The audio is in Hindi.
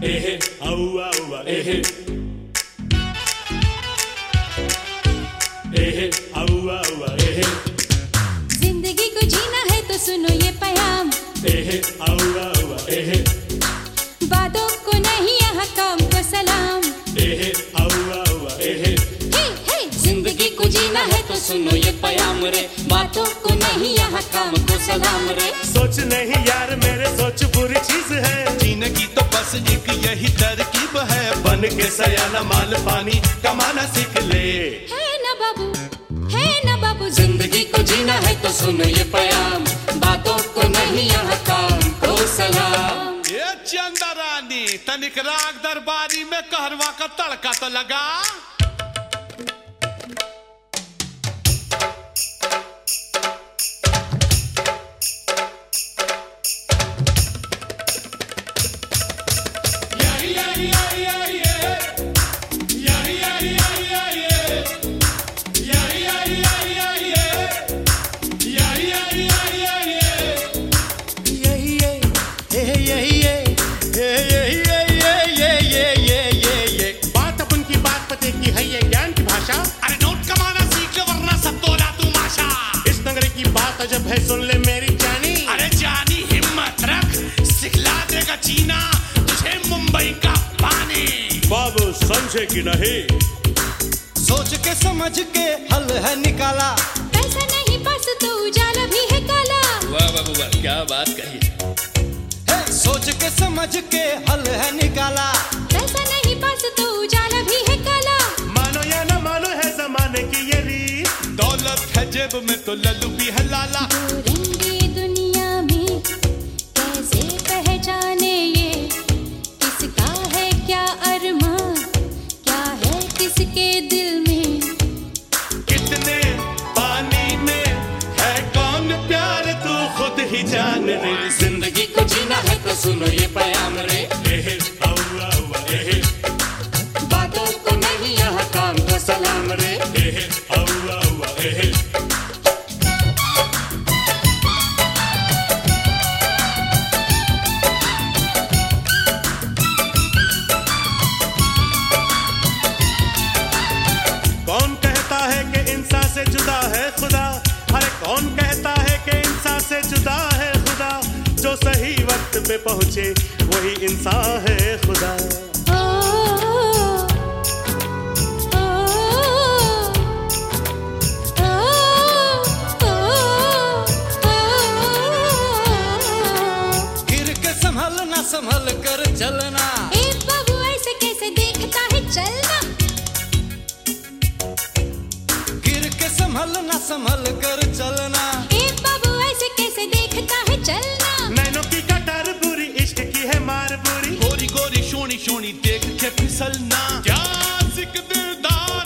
एहे आउआ आउआ एहे एहे आउआ आउआ एहे। जिंदगी को जीना है तो सुनो ये पैगाम, एहे आउआ आउआ एहे बातों को नहीं यहाँ काम को सलाम। एहे आउआ आउआ एहे। हे हे जिंदगी को जीना है तो सुनो ये पैगाम रे, बातों को नहीं यहाँ काम को सलाम रे। सोच नहीं यार मेरे सोच बुरी चीज है, जीने की तो बस एक यही तरकीब है। बन के सयाना माल पानी कमाना सीख ले। है ना बाबू, है ना बाबू, जिंदगी को जीना है तो सुनो ये पैगाम, बातों को नहीं यहाँ काम को सलाम। ये चंदा रानी तनिक राग दरबारी में कहरवा का तड़का तो लगा। बात अपन की बात पते की है ये ज्ञान की भाषा। अरे नोट कमाना सीख ले वरना सब तोला तू माशा। इस नगरी की बात अजब है सुन ले मेरी जानी। अरे जानी हिम्मत रख, सिखला देगा जीना तुझे मुंबई का पानी। बाबू समझे कि नहीं, सोच के समझ के हल है निकाला। पैसा नहीं पास तो उजाला भी है काला। वाह वाह वाह क्या बात कही। सोच के समझ के हल है निकाला। पैसा नहीं पास तो उजाला भी है काला। मानो या न मानो है जमाने की ये रीत। दौलत है जेब में तो लल्लू भी है लाला। दो रंगी दुनिया में कैसे पहचाने ये, किसका है क्या अरमां, क्या है किसके दिल में। कितने पानी में है कौन प्यार तू खुद ही जान रे। जिंदगी को जीना है तो सुनो ये पैगाम रे, एहे आउआ आउआ एहे बातों को नहीं यहाँ काम को सलाम रे। एहे आउआ आउआ एहे। कौन कहता है कि इंसान से जुदा है खुदा, अरे कौन कहता है कि इंसान से जुदा है खुदा। जो सही वक्त पे पहुंचे वही इंसान है खुदा। ओ, ओ, गिर के संभल ना संभल कर चलना। ए बाबू ऐसे कैसे देखता है चलना। गिर के संभल ना संभल कर चलना। ए बाबू ऐसे कैसे देखता है चलना। नैनों की कटार बुरी, इश्क की है मार बुरी। गोरी गोरी शोनी शोनी देख के फिसलना। क्या सिक दिलदार